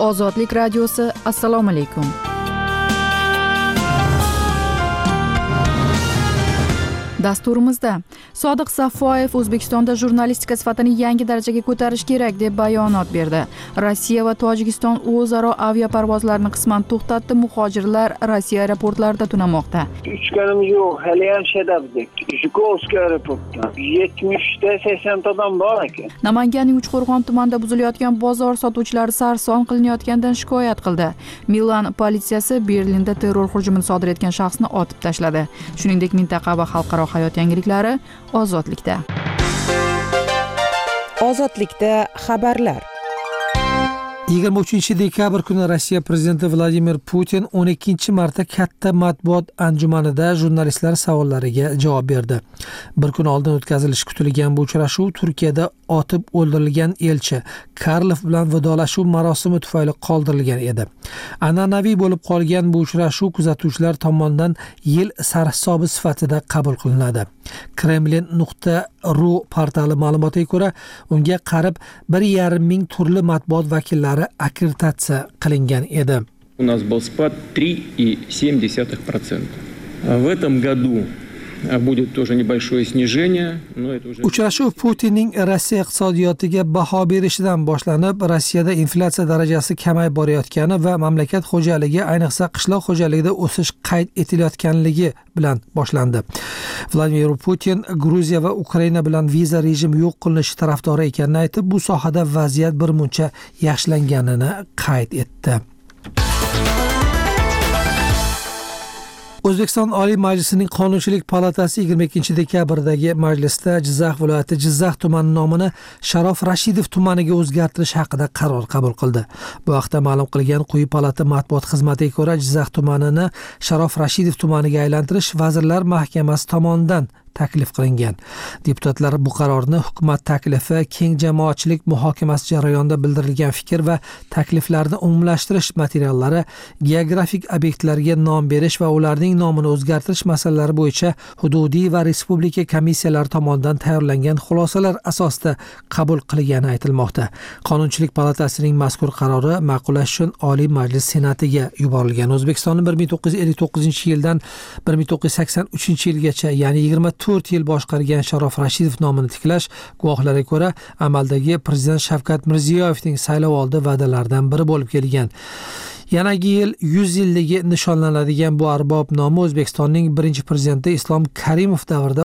Ozodlik radiosi, assalomu alaykum. Dasturimizda Sodiq Safoyev O'zbekistonda jurnalistika sifatini yangi darajaga ko'tarish kerak deb bayonot berdi. Rossiya va Tojikiston o'zaro aviaparvozlarni qisman to'xtatdi. Muhojirlar Rossiya aeroportlarida tunamoqda. Uchganimiz yo'q, hali ham shadabdik. Zhukovskiy aeroportda 70 ta 80 ta odam bor ekan. Namanganning Uchqo'rg'on tumanida buzilayotgan bozor sotuvchilari sarson qilinayotganidan shikoyat qildi. Milan politsiyasi Berlinda terror hujumini sodir etgan shaxsni otib tashladi. Shuningdek, mintaqa va xalqaro hayot yangiliklari Ozodlikda. Ozodlikda xabarlar. 23 dekabr kuni Rossiya prezidenti Vladimir Putin 12 marta katta matbuot anjumanida jurnalistlar savollariga javob berdi. Bir kun oldin o'tkazilishi kutilgan bu uchrashuv Turkiyada otib o'ldirilgan elchi Karlov bilan vidolashuv marosimi tufayli qoldirilgan edi. An'anaviy bo'lib qolgan bu uchrashuv kuzatuvchilar tomonidan yil sarhisobi sifatida qabul qilinadi. Kremlin.ru portali ma'lumotiga ko'ra, unga qarib 1,5 ming turli matbuot vakillari akkreditatsiya qilingan edi. У нас был спад 3,7%. В этом году будет тоже небольшое снижение, но это уже... Uchrashuv Putinning Rossiya iqtisodiyotiga baho berishidan boshlanib, Rossiyada inflyatsiya darajasi kamayib borayotgani va mamlakat xo'jaligi, ayniqsa qishloq xo'jaligida o'sish qayd etilayotganligi bilan boshlandi. Vladimir Putin Gruziya va Ukraina bilan viza rejimi yo'q qilinishi tarafdori ekanini aytib, bu sohada vaziyat birmuncha yaxshilanganini qayd etdi. O'zbekiston Oliy Majlisining Qonunchilik palatasi 22 dekabrdagi majlisda Jizzax viloyati Jizzax tumani nomini Sharof Rashidov tumaniga o'zgartirish haqida qaror qabul qildi. Bu haqda ma'lum qilgan quyi palata matbuot xizmatiga ko'ra, Jizzax tumanini Sharof Rashidov tumaniga aylantirish Vazirlar Mahkamasi tomonidan taklif qilingan. Deputatlar bu qarorni hukumat taklifi, keng jamoatchilik muhokamasi jarayonida bildirilgan fikr va takliflarni umumlashtirish materiallari, geografik obyektlarga nom berish va ularning nomini o'zgartirish masalalari bo'yicha hududiy va respublika komissiyalari tomonidan tayyorlangan xulosalar asosida qabul qilingani aytilmoqda. Qonunchilik palatasining mazkur qarori ma'qullash uchun Oliy Majlis Senatiga yuborilgan. O'zbekistonning 1959-yildan 1983-yilgacha, ya'ni 4 yil boshqargan Sharof Rashidov nomini tiklash, guvohlarga ko'ra, amaldagi prezident Shavkat Mirziyoyevning saylovoldi va'dalaridan biri bo'lib kelgan. Yanagi yil 100 yilligi nishonlanadigan bu arbob nomi O'zbekistonning birinchi prezidenti Islom Karimov davrida